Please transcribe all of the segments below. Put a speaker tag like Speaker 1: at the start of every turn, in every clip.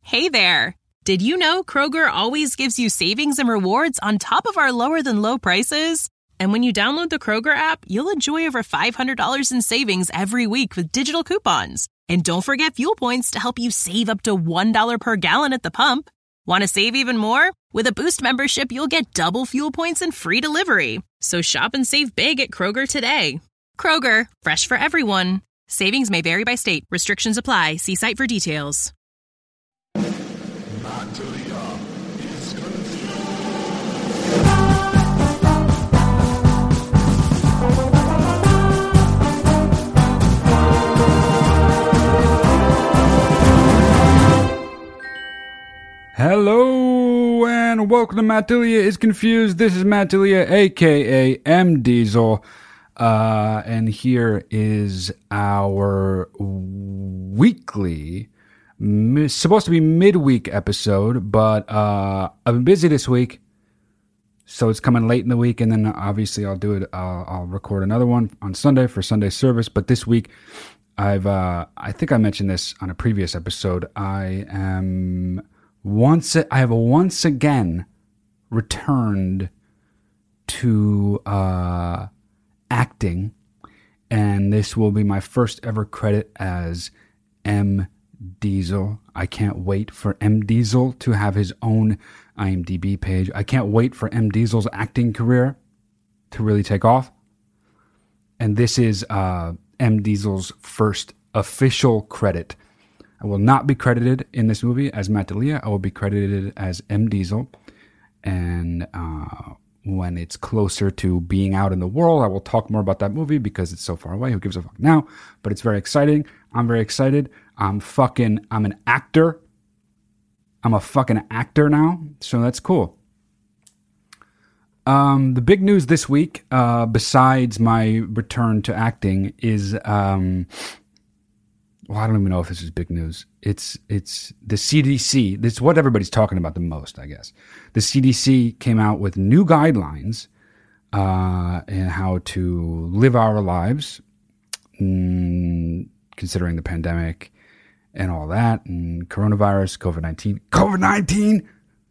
Speaker 1: Hey there! Did you know Kroger always gives you savings and rewards on top of our lower-than-low prices? And when you download the Kroger app, you'll enjoy over $500 in savings every week with digital coupons. And don't forget fuel points to help you save up to $1 per gallon at the pump. Want to save even more? With a Boost membership, you'll get double fuel points and free delivery. So shop and save big at Kroger today. Kroger, fresh for everyone. Savings may vary by state. Restrictions apply. See site for details.
Speaker 2: Hello and welcome to Matt D'Elia is Confused. This is Matt D'Elia, aka M Diesel, and here is our weekly, supposed to be midweek episode, but I've been busy this week, so it's coming late in the week, and then obviously I'll record another one on Sunday for Sunday service. But this week, I think I mentioned this on a previous episode. I have once again returned to acting, and this will be my first ever credit as M. Diesel. I can't wait for M. Diesel to have his own IMDb page. I can't wait for M. Diesel's acting career to really take off. And this is M. Diesel's first official credit. I will not be credited in this movie as Matt D'Elia. I will be credited as M. Diesel. And when it's closer to being out in the world, I will talk more about that movie because it's so far away. Who gives a fuck now? But it's very exciting. I'm very excited. I'm an actor. I'm a fucking actor now. So that's cool. The big news this week, besides my return to acting, is... well, I don't even know if this is big news. It's the CDC. This is what everybody's talking about the most, I guess. The CDC came out with new guidelines in how to live our lives, considering the pandemic and all that, and coronavirus, COVID-19.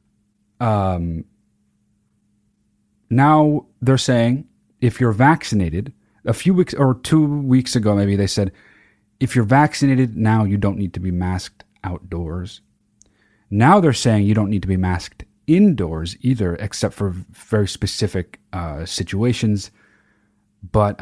Speaker 2: Now they're saying if you're vaccinated, a few weeks or 2 weeks ago, maybe they said, if you're vaccinated, now you don't need to be masked outdoors. Now they're saying you don't need to be masked indoors either, except for very specific situations. But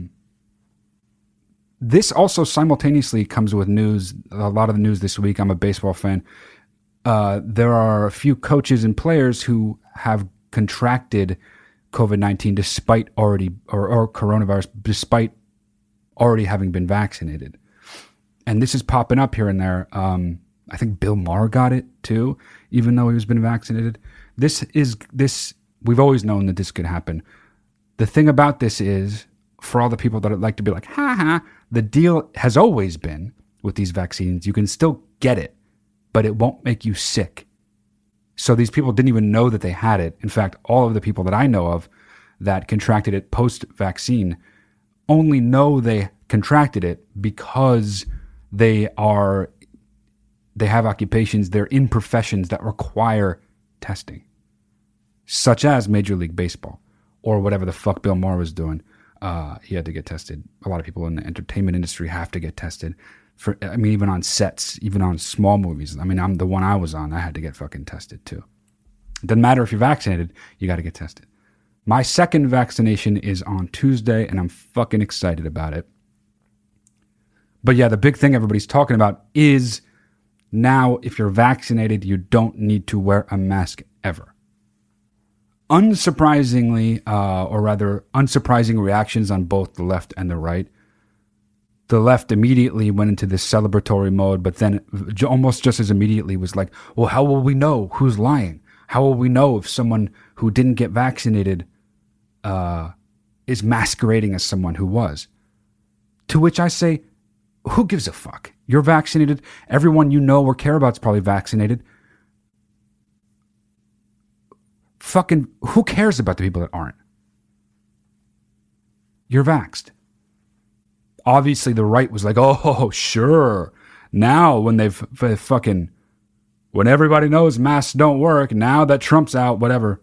Speaker 2: this also simultaneously comes with news, a lot of the news this week. I'm a baseball fan. There are a few coaches and players who have contracted COVID-19 despite already, or coronavirus, despite already having been vaccinated. And this is popping up here and there. I think Bill Maher got it too, even though he was been vaccinated. This, we've always known that this could happen. The thing about this is, for all the people that like to be like, ha ha, the deal has always been with these vaccines, you can still get it, but it won't make you sick. So these people didn't even know that they had it. In fact, all of the people that I know of that contracted it post-vaccine only know they contracted it because they have occupations, they're in professions that require testing, such as Major League Baseball or whatever the fuck Bill Maher was doing. He had to get tested. A lot of people in the entertainment industry have to get tested. Even on sets, even on small movies. I'm the one I was on, I had to get fucking tested too. It doesn't matter if you're vaccinated, you got to get tested. My second vaccination is on Tuesday, and I'm fucking excited about it. But yeah, the big thing everybody's talking about is now if you're vaccinated, you don't need to wear a mask ever. Unsurprisingly, or rather unsurprising reactions on both the left and the right. The left immediately went into this celebratory mode, but then almost just as immediately was like, well, how will we know who's lying? How will we know if someone who didn't get vaccinated is masquerading as someone who was? To which I say, who gives a fuck? You're vaccinated. Everyone you know or care about is probably vaccinated. Fucking, who cares about the people that aren't? You're vaxxed. Obviously, the right was like, oh, sure. Now, when they've fucking when everybody knows masks don't work, now that Trump's out, whatever.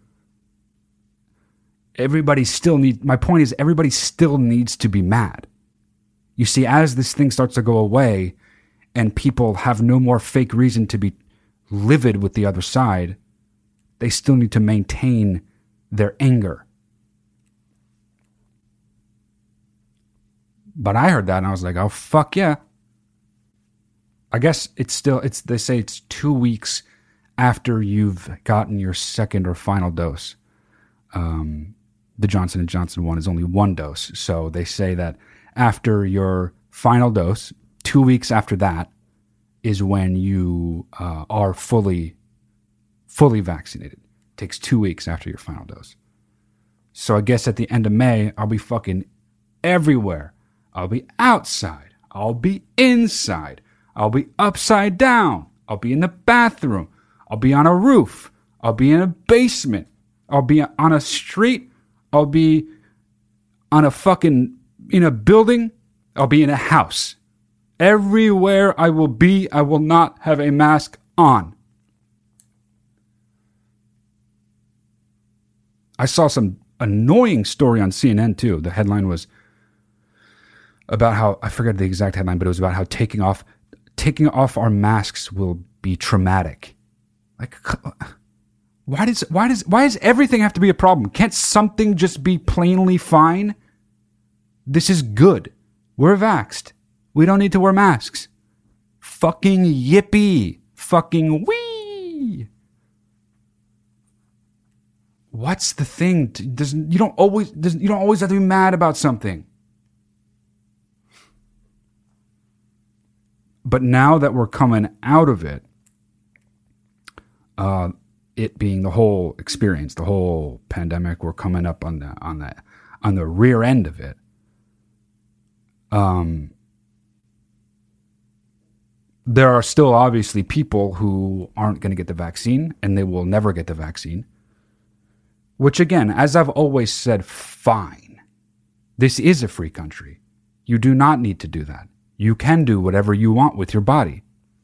Speaker 2: My point is, everybody still needs to be mad. You see, as this thing starts to go away and people have no more fake reason to be livid with the other side, they still need to maintain their anger. But I heard that and I was like, oh, fuck yeah. I guess they say it's 2 weeks after you've gotten your second or final dose. The Johnson & Johnson one is only 1 dose. So they say that after your final dose, 2 weeks after that is when you are fully vaccinated. It takes 2 weeks after your final dose. So I guess at the end of May, I'll be fucking everywhere. I'll be outside. I'll be inside. I'll be upside down. I'll be in the bathroom. I'll be on a roof. I'll be in a basement. I'll be on a street. I'll be on in a building. I'll be in a house. Everywhere I will be, I will not have a mask on. I saw some annoying story on CNN too. The headline was about how, I forget the exact headline, but it was about how taking off our masks will be traumatic. Like, why does everything have to be a problem? Can't something just be plainly fine? This is good. We're vaxxed. We don't need to wear masks. Fucking yippee. Fucking wee. What's the thing? You don't always have to be mad about something. But now that we're coming out of it, it being the whole experience, the whole pandemic, we're coming up on the rear end of it. There are still obviously people who aren't going to get the vaccine, and they will never get the vaccine. Which again, as I've always said, fine. This is a free country. You do not need to do that. You can do whatever you want with your body.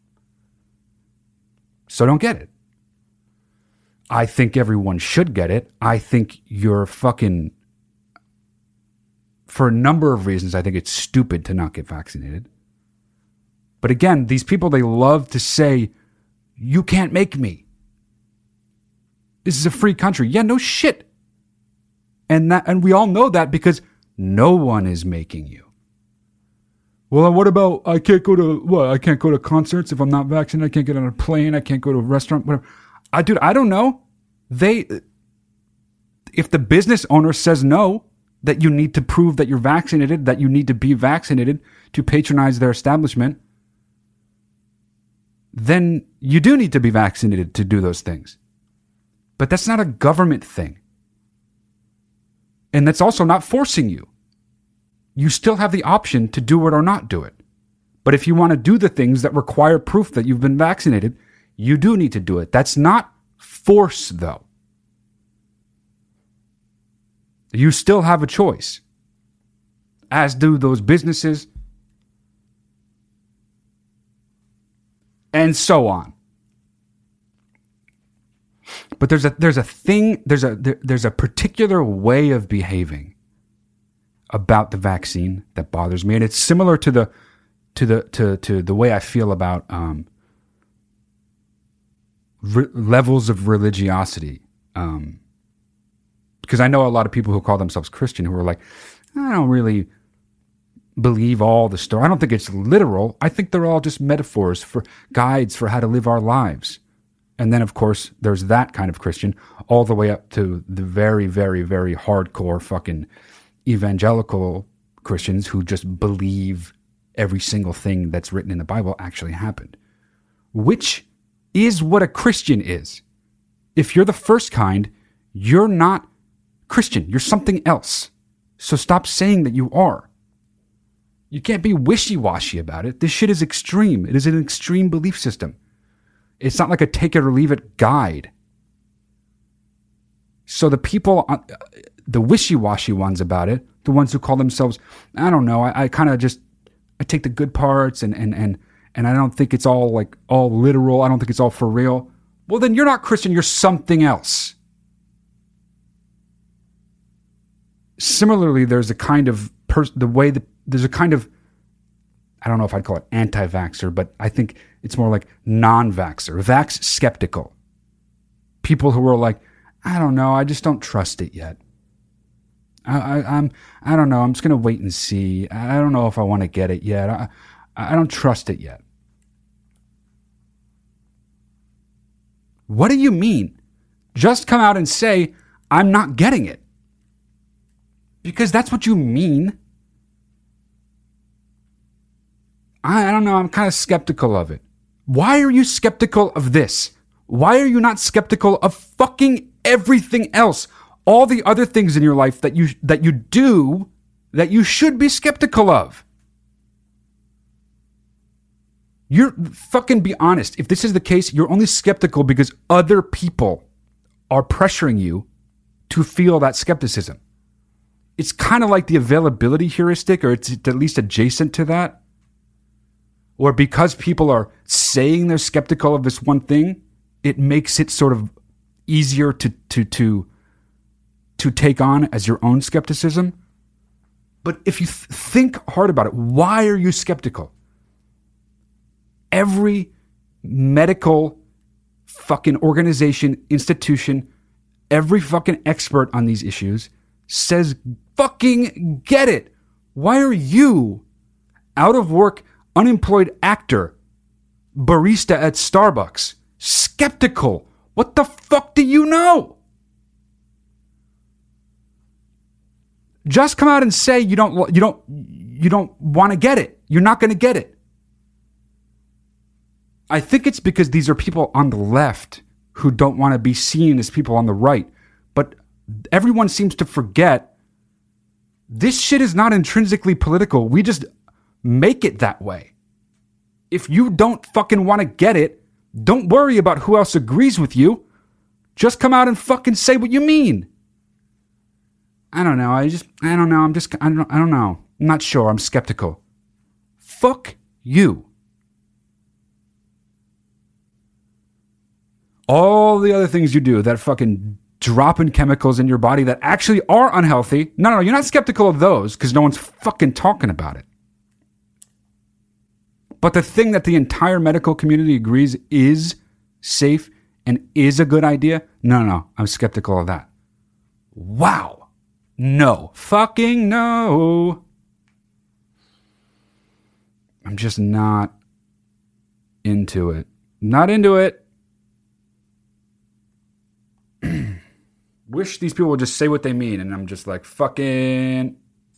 Speaker 2: So don't get it. I think everyone should get it. I think you're fucking... For a number of reasons, I think it's stupid to not get vaccinated. But again, these people, they love to say, you can't make me. This is a free country. Yeah, no shit. And we all know that because no one is making you. Well, what about I can't go to concerts if I'm not vaccinated. I can't get on a plane. I can't go to a restaurant. Whatever. I don't know. If the business owner says no, that you need to prove that you're vaccinated, that you need to be vaccinated to patronize their establishment, then you do need to be vaccinated to do those things. But that's not a government thing. And that's also not forcing you. You still have the option to do it or not do it. But if you want to do the things that require proof that you've been vaccinated, you do need to do it. That's not force, though. You still have a choice, as do those businesses, and so on. But there's a particular way of behaving about the vaccine that bothers me, and it's similar to the way I feel about levels of religiosity. Because I know a lot of people who call themselves Christian who are like, I don't really believe all the story. I don't think it's literal. I think they're all just metaphors for guides for how to live our lives. And then, of course, there's that kind of Christian all the way up to the very, very, very hardcore fucking evangelical Christians who just believe every single thing that's written in the Bible actually happened. Which is what a Christian is. If you're the first kind, you're not Christian. You're something else. So stop saying that you are. You can't be wishy-washy about it. This shit is extreme. It is an extreme belief system. It's not like a take it or leave it guide. So the people, the wishy-washy ones about it, the ones who call themselves, I don't know, I kind of just, I take the good parts and and I don't think it's all literal. I don't think it's all for real. Well, then you're not Christian. You're something else. Similarly, there's a kind of there's a kind of, I don't know if I'd call it anti-vaxxer, but I think it's more like non-vaxxer, vax skeptical. People who are like, I don't know, I just don't trust it yet. I don't know, I'm just gonna wait and see. I don't know if I want to get it yet. I don't trust it yet. What do you mean? Just come out and say, I'm not getting it. Because that's what you mean. I don't know, I'm kind of skeptical of it. Why are you skeptical of this? Why are you not skeptical of fucking everything else? All the other things in your life that you do that you should be skeptical of. You're fucking be honest. If this is the case, you're only skeptical because other people are pressuring you to feel that skepticism. It's kind of like the availability heuristic, or it's at least adjacent to that. Or because people are saying they're skeptical of this one thing, it makes it sort of easier to take on as your own skepticism. But if you think hard about it, why are you skeptical? Every medical fucking organization, institution, every fucking expert on these issues says fucking get it. Why are you, out of work, unemployed actor, barista at Starbucks, skeptical? What the fuck do you know? Just come out and say you don't want to get it. You're not going to get it. I think it's because these are people on the left who don't want to be seen as people on the right. But everyone seems to forget this shit is not intrinsically political. We just make it that way. If you don't fucking want to get it, don't worry about who else agrees with you. Just come out and fucking say what you mean. I don't know. I don't know. I don't know. I'm not sure. I'm skeptical. Fuck you. All the other things you do that fucking dropping chemicals in your body that actually are unhealthy. No, you're not skeptical of those because no one's fucking talking about it. But the thing that the entire medical community agrees is safe and is a good idea, no, I'm skeptical of that. Wow. No. Fucking no. I'm just not into it. Not into it. Wish these people would just say what they mean, and I'm just like, fucking...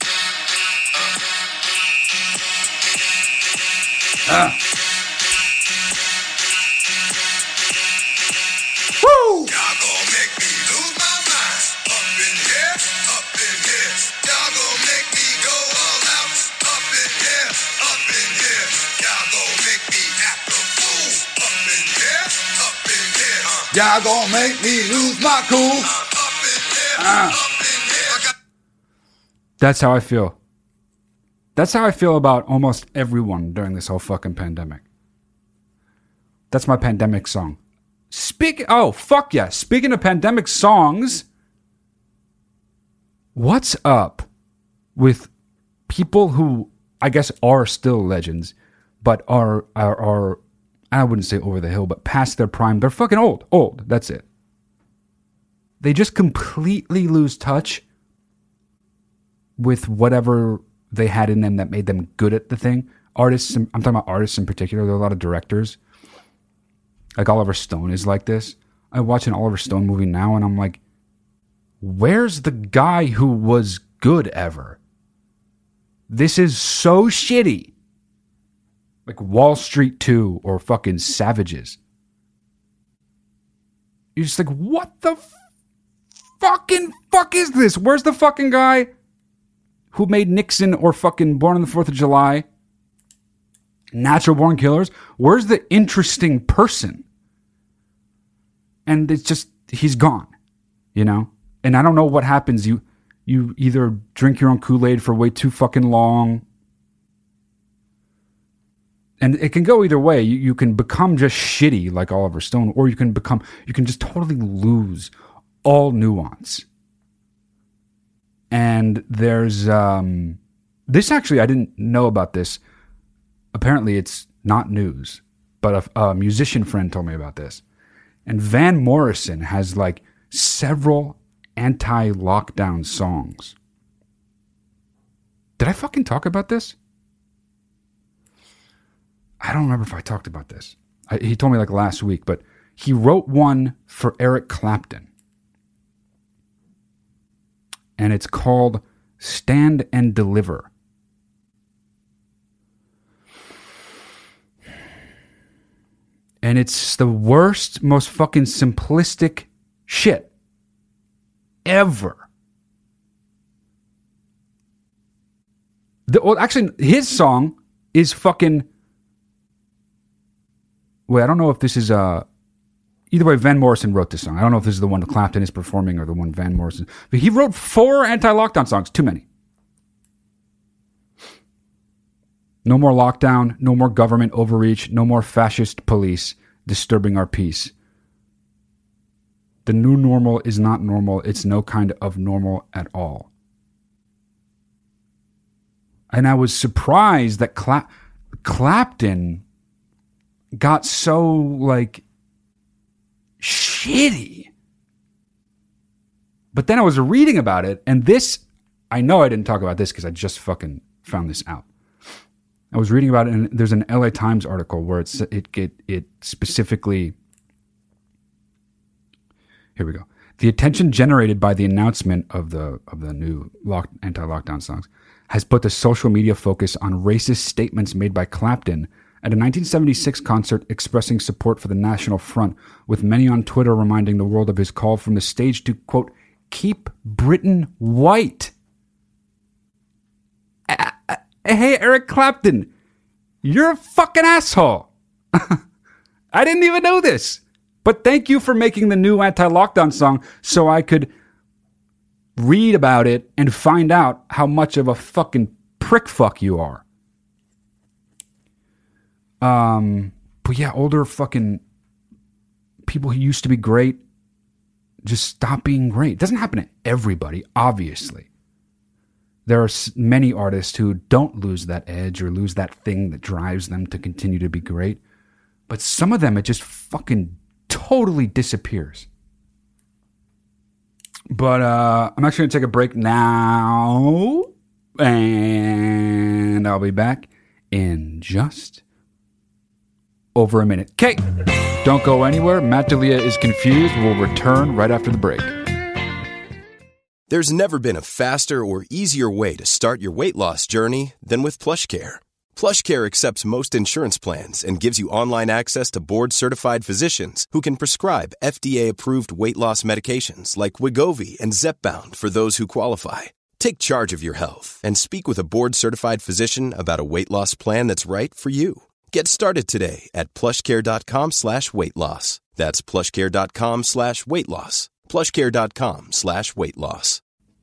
Speaker 2: Woo! Y'all gonna make me lose my mind. Up in here, up in here. Y'all gonna make me go all out. Up in here, up in here. Y'all gonna make me act a fool. Up in here, up in here. Y'all gonna make me lose my cool. Up in here, up in here. That's how I feel. That's how I feel about almost everyone during this whole fucking pandemic. That's my pandemic song. Oh, fuck yeah. Speaking of pandemic songs, what's up with people who I guess are still legends, but are I wouldn't say over the hill, but past their prime. They're fucking old. That's it. They just completely lose touch with whatever they had in them that made them good at the thing. Artists, I'm talking about artists in particular. There are a lot of directors. Like Oliver Stone is like this. I watch an Oliver Stone movie now and I'm like, where's the guy who was good ever? This is so shitty. Like Wall Street 2 or fucking Savages. You're just like, what the fucking fuck is this? Where's the fucking guy who made Nixon or fucking Born on the 4th of July? Natural Born Killers? Where's the interesting person? And it's just, he's gone, you know? And I don't know what happens. You either drink your own Kool-Aid for way too fucking long And it can go either way. You can become just shitty like Oliver Stone, or you can just totally lose all nuance. And there's this, actually, I didn't know about this. Apparently it's not news, but a musician friend told me about this. And Van Morrison has like several anti-lockdown songs. Did I fucking talk about this? I don't remember if I talked about this. He told me like last week, but he wrote one for Eric Clapton. And it's called Stand and Deliver. And it's the worst, most fucking simplistic shit ever. Actually, his song is fucking... Wait, I don't know if this is... Either way, Van Morrison wrote this song. I don't know if this is the one that Clapton is performing or the one Van Morrison... But he wrote 4 anti-lockdown songs. Too many. No more lockdown. No more government overreach. No more fascist police disturbing our peace. The new normal is not normal. It's no kind of normal at all. And I was surprised that Clapton got so, like, shitty. But then I was reading about it, and this, I know I didn't talk about this because I just fucking found this out. I was reading about it, and there's an LA Times article where it specifically... Here we go. The attention generated by the announcement of the new anti-lockdown songs has put the social media focus on racist statements made by Clapton at a 1976 concert expressing support for the National Front, with many on Twitter reminding the world of his call from the stage to, quote, keep Britain white. Hey, Eric Clapton, you're a fucking asshole. I didn't even know this. But thank you for making the new anti-lockdown song so I could read about it and find out how much of a fucking prick fuck you are. But yeah, older fucking people who used to be great just stop being great. It doesn't happen to everybody, obviously. There are many artists who don't lose that edge or lose that thing that drives them to continue to be great. But some of them, it just fucking totally disappears. But I'm actually going to take a break now. And I'll be back in just over a minute. Okay, don't go anywhere. Matt D'Elia is confused. We'll return right after the break.
Speaker 3: There's never been a faster or easier way to start your weight loss journey than with PlushCare. PlushCare accepts most insurance plans and gives you online access to board-certified physicians who can prescribe FDA-approved weight loss medications like Wegovy and Zepbound for those who qualify. Take charge of your health and speak with a board-certified physician about a weight loss plan that's right for you. Get started today at plushcare.com/weight loss. That's plushcare.com/weight loss. plushcare.com/weight loss.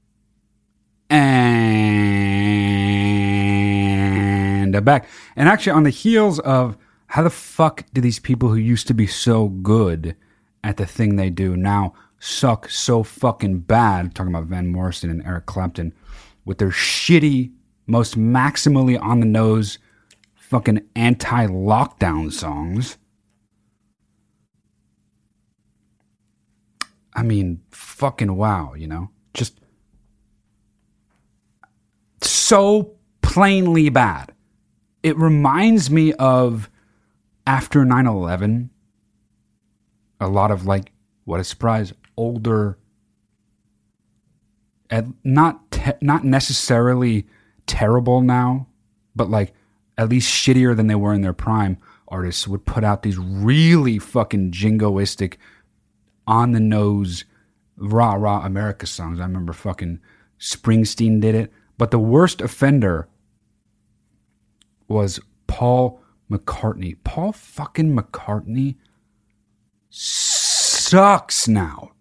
Speaker 2: And back. And actually, on the heels of how the fuck do these people who used to be so good at the thing they do now suck so fucking bad? I'm talking about Van Morrison and Eric Clapton with their shitty, most maximally on the nose fucking anti-lockdown songs. I mean, fucking wow, you know? Just so plainly bad. It reminds me of after 9/11, a lot of, like, what a surprise, older, not necessarily terrible now, but like at least shittier than they were in their prime, artists would put out these really fucking jingoistic, on the nose, rah rah America songs. I remember fucking Springsteen did it. But the worst offender was Paul McCartney. Paul fucking McCartney sucks now.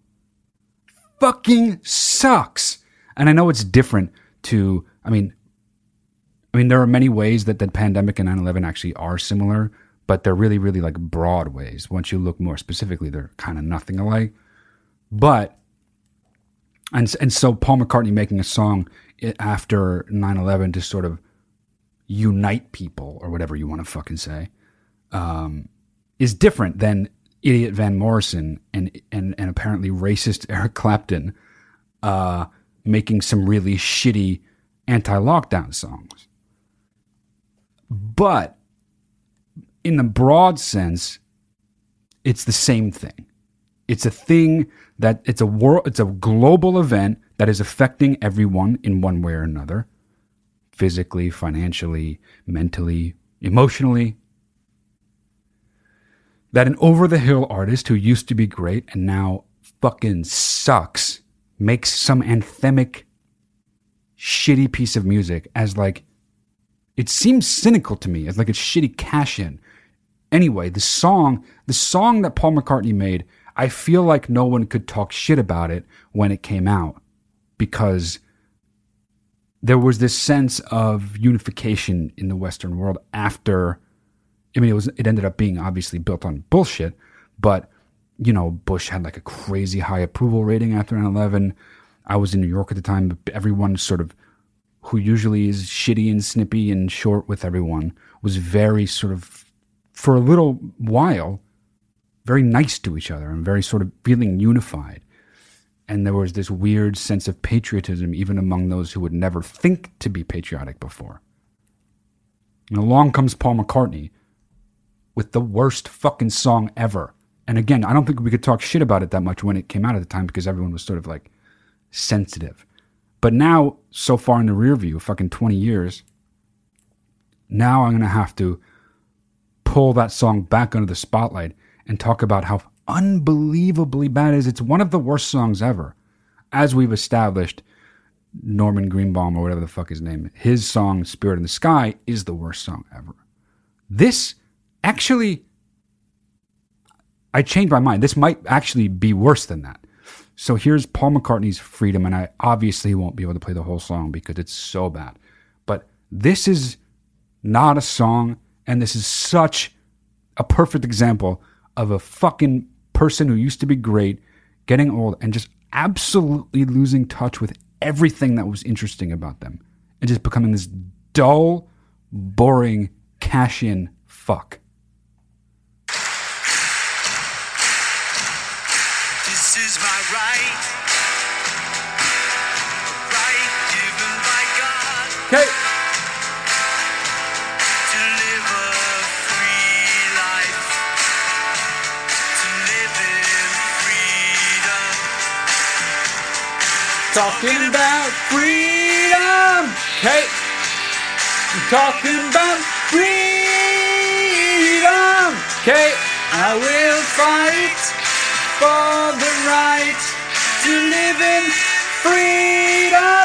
Speaker 2: Fucking sucks. And I know it's different to, I mean, I mean, there are many ways that the pandemic and 9/11 actually are similar, but they're really, really like broad ways. Once you look more specifically, they're kind of nothing alike. But, and so Paul McCartney making a song after 9/11 to sort of unite people, or whatever you want to fucking say, is different than idiot Van Morrison and apparently racist Eric Clapton making some really shitty anti-lockdown songs. But in the broad sense, it's the same thing. It's a thing that it's a global event that is affecting everyone in one way or another, physically, financially, mentally, emotionally. That an over-the-hill artist who used to be great and now fucking sucks makes some anthemic, shitty piece of music as like, it seems cynical to me, as like a shitty cash-in. Anyway, the song that Paul McCartney made, I feel like no one could talk shit about it when it came out, because there was this sense of unification in the Western world after. I mean, it ended up being obviously built on bullshit, but, you know, Bush had like a crazy high approval rating after 9/11. I was in New York at the time, but everyone sort of, who usually is shitty and snippy and short with everyone, was very sort of, for a little while, very nice to each other and very sort of feeling unified. And there was this weird sense of patriotism even among those who would never think to be patriotic before. And along comes Paul McCartney with the worst fucking song ever. And again, I don't think we could talk shit about it that much when it came out at the time, because everyone was sort of like sensitive. But now, so far in the rear view, fucking 20 years, now I'm going to have to pull that song back under the spotlight and talk about how unbelievably bad it is. It's one of the worst songs ever. As we've established, Norman Greenbaum, or whatever the fuck his name, his song Spirit in the Sky is the worst song ever. This actually, I changed my mind. This might actually be worse than that. So here's Paul McCartney's Freedom, and I obviously won't be able to play the whole song because it's so bad. But this is not a song, and this is such a perfect example of a fucking person who used to be great, getting old, and just absolutely losing touch with everything that was interesting about them, and just becoming this dull, boring, cash-in fuck.
Speaker 4: This is my right given by God.
Speaker 2: Okay.
Speaker 4: To live a free life, to live in freedom.
Speaker 2: Talking about freedom. Okay. I'm talking about freedom. Okay.
Speaker 4: I will fight for the right to live in freedom.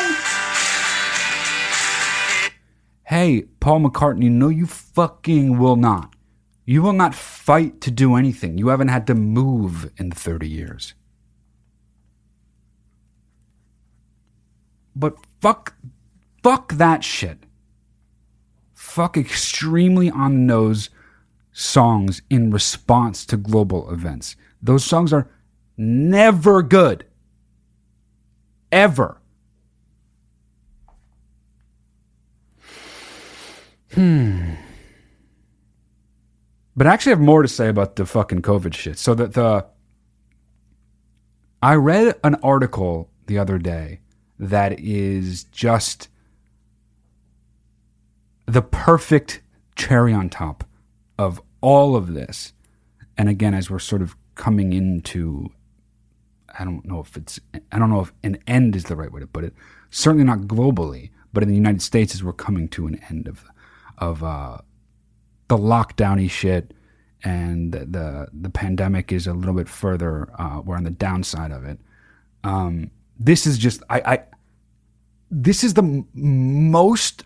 Speaker 2: Hey, Paul McCartney, no you fucking will not. You will not fight to do anything. You haven't had to move in 30 years. But fuck that shit. Fuck extremely on the nose songs in response to global events. Those songs are never good. Ever. But I actually have more to say about the fucking COVID shit. So I read an article the other day that is just the perfect cherry on top of all of this. And again, as we're sort of coming into, I don't know if an end is the right way to put it. Certainly not globally, but in the United States, as we're coming to an end of the lockdowny shit, and the pandemic is a little bit further. We're on the downside of it. This is just this is the most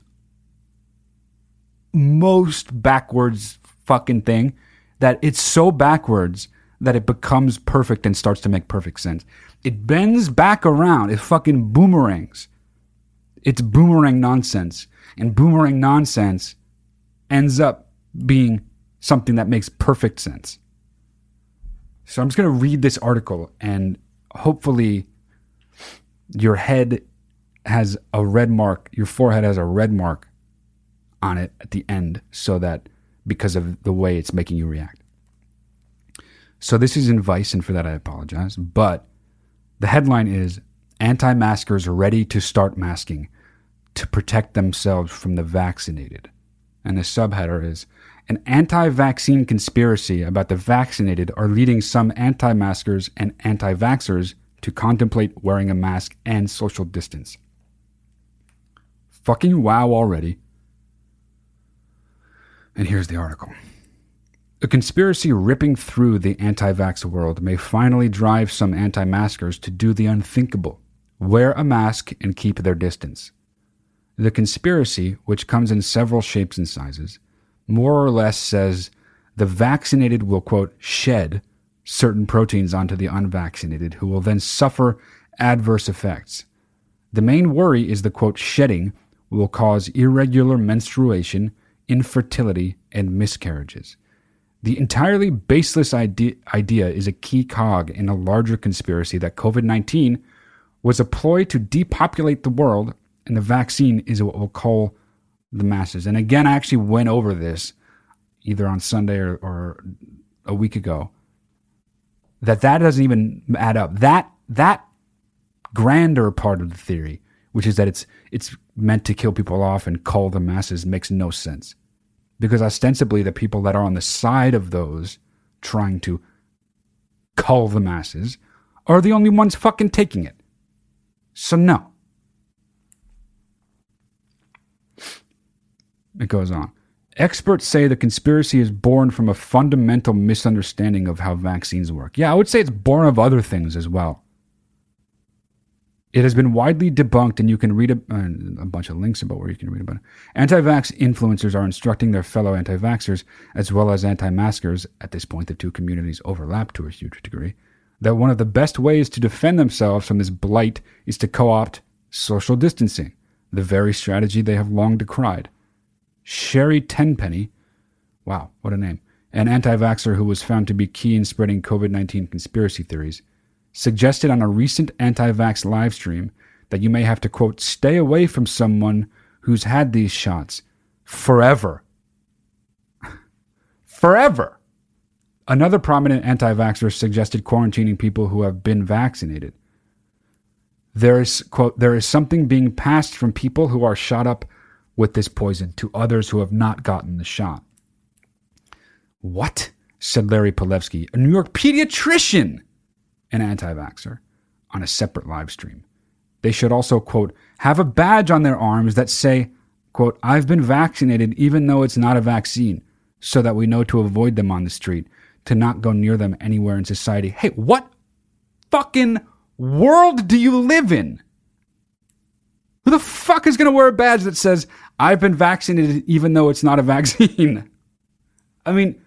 Speaker 2: backwards fucking thing, that it's so backwards that it becomes perfect and starts to make perfect sense. It bends back around. It fucking boomerangs. It's boomerang nonsense. And boomerang nonsense ends up being something that makes perfect sense. So I'm just going to read this article, and hopefully your head has a red mark, your forehead has a red mark on it at the end, so that because of the way it's making you react. So this is in Vice, and for that I apologize. But the headline is, anti-maskers ready to start masking to protect themselves from the vaccinated. And the subheader is, an anti-vaccine conspiracy about the vaccinated are leading some anti-maskers and anti-vaxxers to contemplate wearing a mask and social distance. Fucking wow already. And here's the article. A conspiracy ripping through the anti-vax world may finally drive some anti-maskers to do the unthinkable. Wear a mask and keep their distance. The conspiracy, which comes in several shapes and sizes, more or less says the vaccinated will, quote, shed certain proteins onto the unvaccinated, who will then suffer adverse effects. The main worry is the, quote, shedding will cause irregular menstruation, infertility, and miscarriages. The entirely baseless idea is a key cog in a larger conspiracy that COVID-19 was a ploy to depopulate the world, and the vaccine is what we'll call the masses. And again, I actually went over this either on Sunday or a week ago, that doesn't even add up. That grander part of the theory, which is that it's meant to kill people off and cull the masses, makes no sense. Because ostensibly the people that are on the side of those trying to cull the masses are the only ones fucking taking it. So no. It goes on. Experts say the conspiracy is born from a fundamental misunderstanding of how vaccines work. Yeah, I would say it's born of other things as well. It has been widely debunked, and you can read a bunch of links about where you can read about it. Anti-vax influencers are instructing their fellow anti-vaxxers, as well as anti-maskers, at this point the two communities overlap to a huge degree, that one of the best ways to defend themselves from this blight is to co-opt social distancing, the very strategy they have long decried. Sherry Tenpenny, wow, what a name, an anti-vaxxer who was found to be key in spreading COVID-19 conspiracy theories, suggested on a recent anti-vax live stream that you may have to, quote, stay away from someone who's had these shots forever. Forever. Another prominent anti-vaxxer suggested quarantining people who have been vaccinated. There is, quote, there is something being passed from people who are shot up with this poison to others who have not gotten the shot. What? Said Larry Palevsky, a New York pediatrician, an anti-vaxxer, on a separate live stream. They should also, quote, have a badge on their arms that say, quote, I've been vaccinated even though it's not a vaccine, so that we know to avoid them on the street, to not go near them anywhere in society. Hey, what fucking world do you live in? Who the fuck is going to wear a badge that says, I've been vaccinated even though it's not a vaccine? I mean,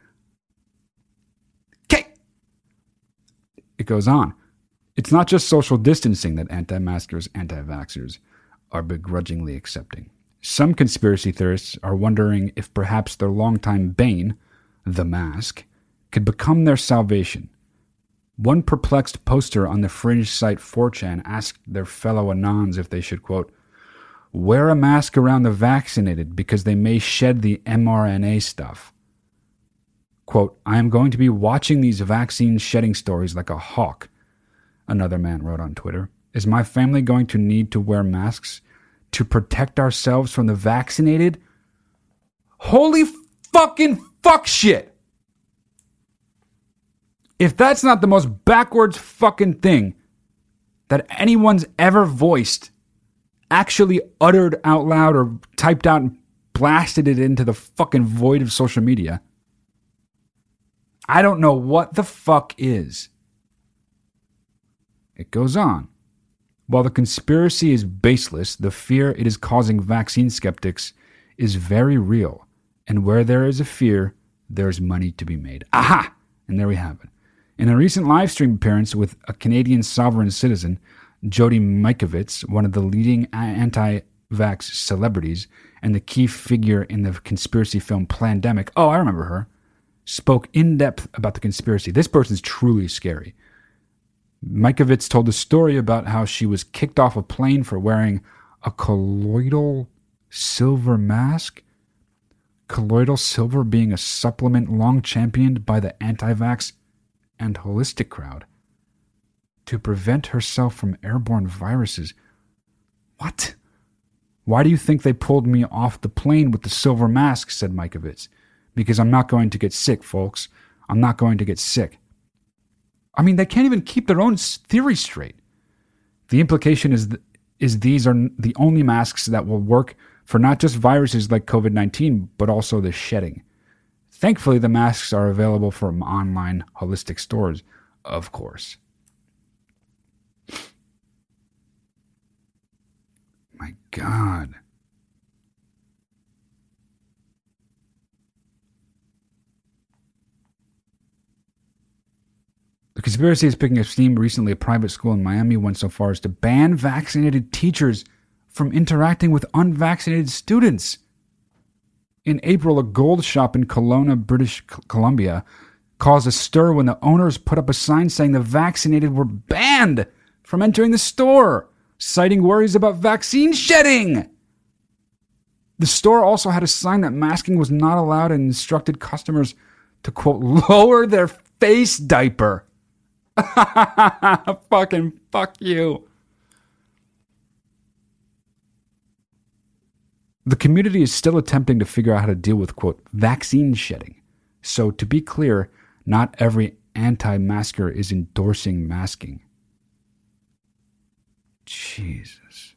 Speaker 2: okay. It goes on. It's not just social distancing that anti-maskers, anti-vaxxers are begrudgingly accepting. Some conspiracy theorists are wondering if perhaps their longtime bane, the mask, could become their salvation. One perplexed poster on the fringe site 4chan asked their fellow Anons if they should, quote, wear a mask around the vaccinated because they may shed the mRNA stuff. Quote, I am going to be watching these vaccine shedding stories like a hawk, another man wrote on Twitter. Is my family going to need to wear masks to protect ourselves from the vaccinated? Holy fucking fuck shit! If that's not the most backwards fucking thing that anyone's ever voiced, actually uttered out loud or typed out and blasted it into the fucking void of social media, I don't know what the fuck is. It goes on. While the conspiracy is baseless, the fear it is causing vaccine skeptics is very real. And where there is a fear, there is money to be made. Aha! And there we have it. In a recent live stream appearance with a Canadian sovereign citizen, Jody Mikovits, one of the leading anti anti-vax celebrities and the key figure in the conspiracy film Plandemic, oh, I remember her, spoke in depth about the conspiracy. This person's truly scary. Mikovits told a story about how she was kicked off a plane for wearing a colloidal silver mask. Colloidal silver being a supplement long championed by the anti-vax and holistic crowd to prevent herself from airborne viruses. What? Why do you think they pulled me off the plane with the silver mask, said Mikovits. Because I'm not going to get sick, folks. I'm not going to get sick. I mean, they can't even keep their own theory straight. The implication is these are the only masks that will work for not just viruses like COVID-19, but also the shedding. Thankfully, the masks are available from online holistic stores, of course. My God. The conspiracy is picking up steam. Recently, a private school in Miami went so far as to ban vaccinated teachers from interacting with unvaccinated students. In April, a gold shop in Kelowna, British Columbia, caused a stir when the owners put up a sign saying the vaccinated were banned from entering the store, citing worries about vaccine shedding. The store also had a sign that masking was not allowed and instructed customers to, quote, lower their face diaper. Fucking fuck you. The community is still attempting to figure out how to deal with, quote, vaccine shedding. So to be clear, not every anti-masker is endorsing masking. Jesus.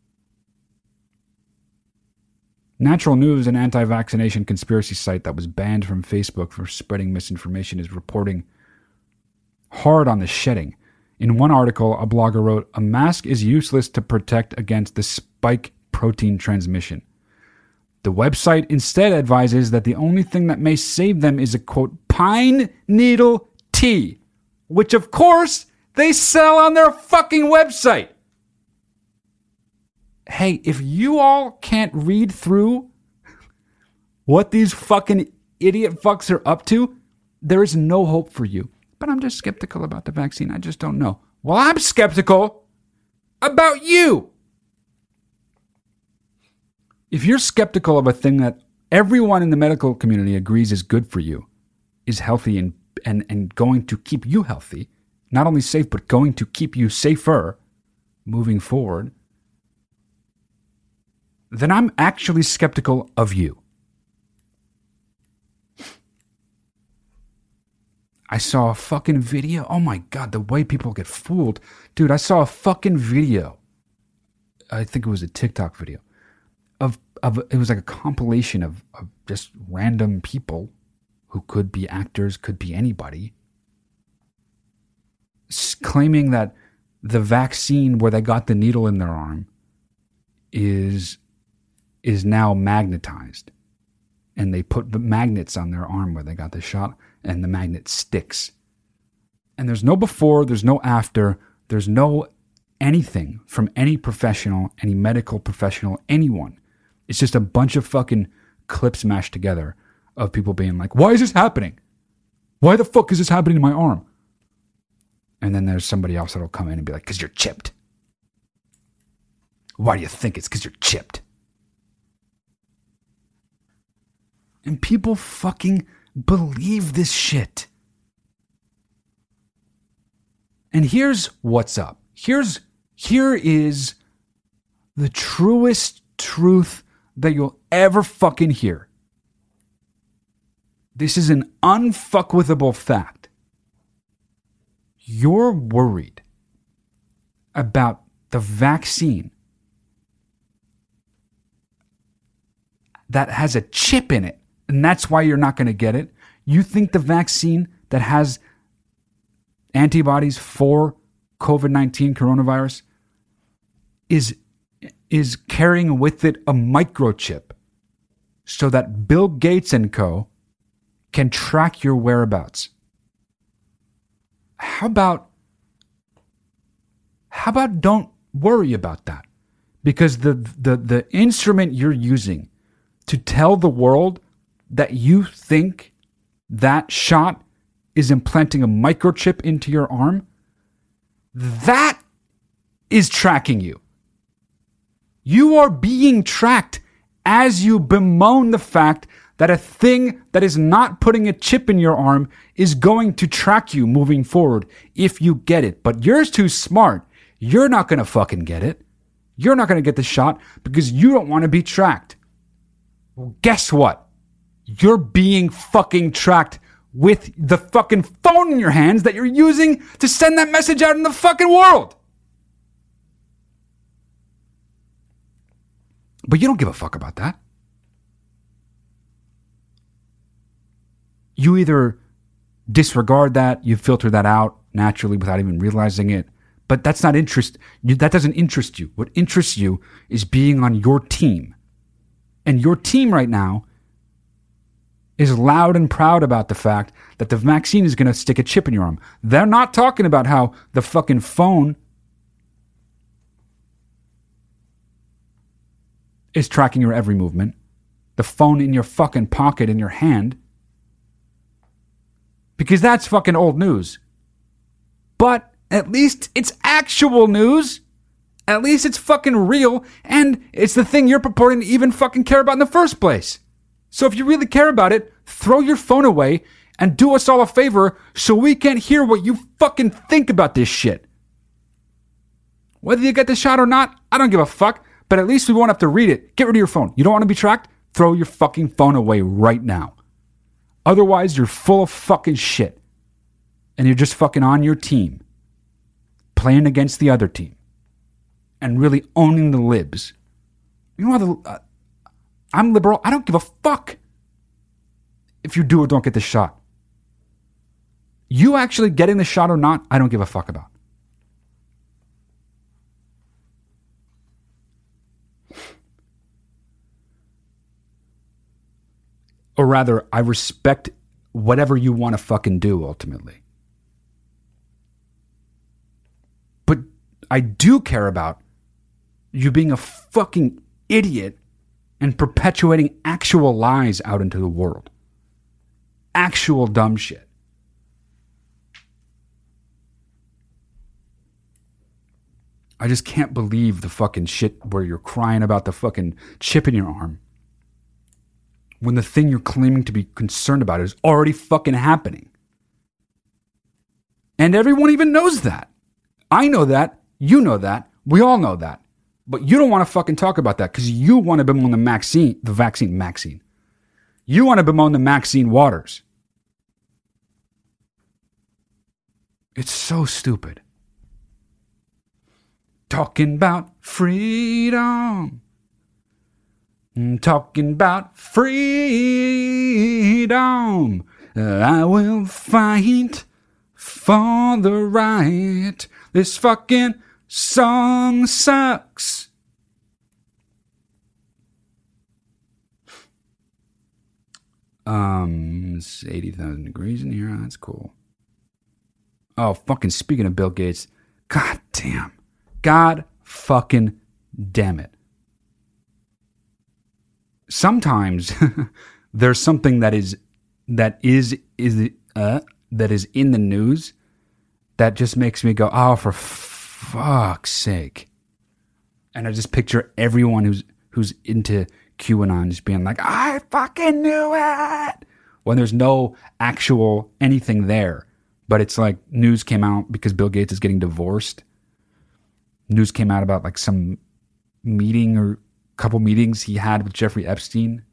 Speaker 2: Natural News, an anti-vaccination conspiracy site that was banned from Facebook for spreading misinformation, is reporting hard on the shedding. In one article, a blogger wrote, a mask is useless to protect against the spike protein transmission. The website instead advises that the only thing that may save them is a, quote, pine needle tea, which of course they sell on their fucking website. Hey, if you all can't read through what these fucking idiot fucks are up to, there is no hope for you. But I'm just skeptical about the vaccine. I just don't know. Well, I'm skeptical about you. If you're skeptical of a thing that everyone in the medical community agrees is good for you, is healthy and going to keep you healthy, not only safe, but going to keep you safer moving forward, then I'm actually skeptical of you. I saw a fucking video. Oh my God, the way people get fooled. Dude, I saw a fucking video. I think it was a TikTok video. It was like a compilation of just random people who could be actors, could be anybody, claiming that the vaccine where they got the needle in their arm is now magnetized. And they put the magnets on their arm where they got the shot, and the magnet sticks. And there's no before, there's no after, there's no anything from any professional, any medical professional, anyone. It's just a bunch of fucking clips mashed together of people being like, why is this happening? Why the fuck is this happening to my arm? And then there's somebody else that'll come in and be like, because you're chipped. Why do you think it's because you're chipped? And people fucking believe this shit. And here's what's up. Here is the truest truth that you'll ever fucking hear. This is an unfuckwithable fact. You're worried about the vaccine that has a chip in it, and that's why you're not going to get it. You think the vaccine that has antibodies for COVID-19 coronavirus is carrying with it a microchip so that Bill Gates and co. can track your whereabouts. How about don't worry about that? Because the instrument you're using to tell the world that you think that shot is implanting a microchip into your arm, that is tracking you. You are being tracked as you bemoan the fact that a thing that is not putting a chip in your arm is going to track you moving forward if you get it. But you're too smart. You're not going to fucking get it. You're not going to get the shot because you don't want to be tracked. Well, guess what? You're being fucking tracked with the fucking phone in your hands that you're using to send that message out in the fucking world. But you don't give a fuck about that. You either disregard that, you filter that out naturally without even realizing it, but that doesn't interest you. What interests you is being on your team. And your team right now is loud and proud about the fact that the vaccine is going to stick a chip in your arm. They're not talking about how the fucking phone is tracking your every movement. The phone in your fucking pocket in your hand. Because that's fucking old news. But at least it's actual news. At least it's fucking real. And it's the thing you're purporting to even fucking care about in the first place. So if you really care about it, throw your phone away and do us all a favor so we can't hear what you fucking think about this shit. Whether you get the shot or not, I don't give a fuck. But at least we won't have to read it. Get rid of your phone. You don't want to be tracked? Throw your fucking phone away right now. Otherwise, you're full of fucking shit. And you're just fucking on your team. Playing against the other team. And really owning the libs. You know what? I'm liberal. I don't give a fuck if you do or don't get the shot. You actually getting the shot or not, I don't give a fuck about. Or rather, I respect whatever you want to fucking do ultimately. But I do care about you being a fucking idiot and perpetuating actual lies out into the world. Actual dumb shit. I just can't believe the fucking shit where you're crying about the fucking chip in your arm when the thing you're claiming to be concerned about is already fucking happening. And everyone even knows that. I know that. You know that. We all know that. But you don't want to fucking talk about that because you want to bemoan the vaccine. You want to bemoan the Maxine Waters. It's so stupid. Talking about freedom. Talking about freedom. I will fight for the right. This fucking song sucks. It's 80,000 degrees in here. That's cool. Oh, fucking speaking of Bill Gates. God damn. God fucking damn it. Sometimes there's something that is in the news that just makes me go, oh, for fuck's sake. And I just picture everyone who's into QAnon just being like, I fucking knew it, when there's no actual anything there. But it's like news came out because Bill Gates is getting divorced. News came out about like some meeting or couple meetings he had with Jeffrey Epstein.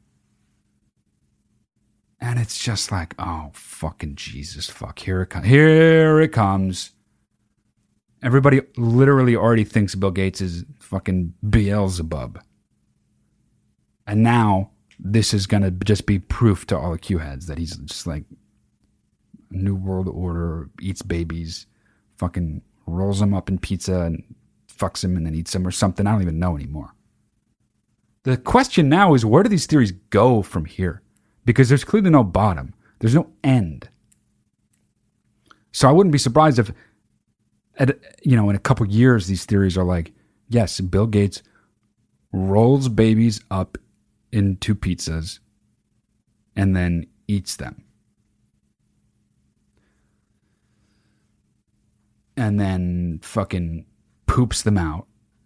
Speaker 2: And it's just like, oh, fucking Jesus, fuck. Here it comes. Here it comes. Everybody literally already thinks Bill Gates is fucking Beelzebub. And now this is going to just be proof to all the Q heads that he's just like New World Order, eats babies, fucking rolls them up in pizza and fucks them and then eats them or something. I don't even know anymore. The question now is, where do these theories go from here? Because there's clearly no bottom. There's no end. So I wouldn't be surprised if, in a couple years, these theories are like, yes, Bill Gates rolls babies up into pizzas, and then eats them. And then fucking poops them out.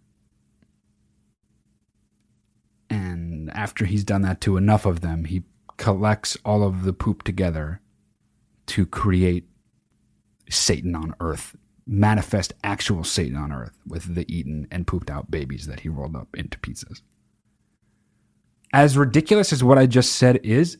Speaker 2: And after he's done that to enough of them, he collects all of the poop together to create Satan on earth. Manifest actual Satan on earth with the eaten and pooped out babies that he rolled up into pizzas. As ridiculous as what I just said is,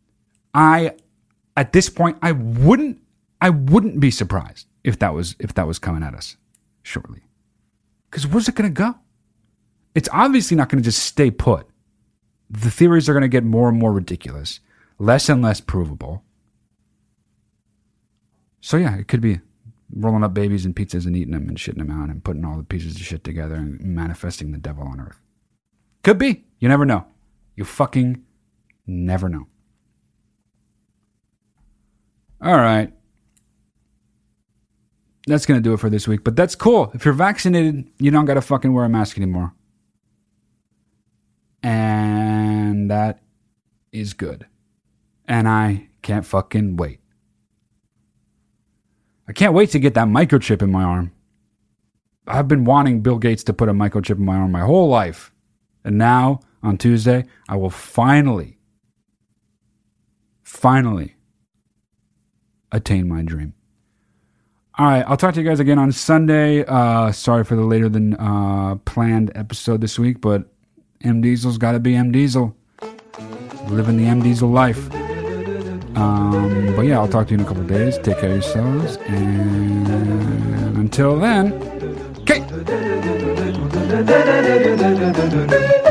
Speaker 2: at this point, I wouldn't be surprised if that was coming at us shortly. Because where's it going to go? It's obviously not going to just stay put. The theories are going to get more and more ridiculous, less and less provable. So yeah, it could be rolling up babies and pizzas and eating them and shitting them out and putting all the pieces of shit together and manifesting the devil on earth. Could be. You never know. You fucking never know. All right. That's going to do it for this week. But that's cool. If you're vaccinated, you don't got to fucking wear a mask anymore. And that is good. And I can't fucking wait. I can't wait to get that microchip in my arm. I've been wanting Bill Gates to put a microchip in my arm my whole life. And now, on Tuesday, I will finally attain my dream. All right, I'll talk to you guys again on Sunday. Sorry for the later than planned episode this week, but M. Diesel's got to be M. Diesel. Living the M. Diesel life. But yeah, I'll talk to you in a couple of days. Take care of yourselves. And until then, okay.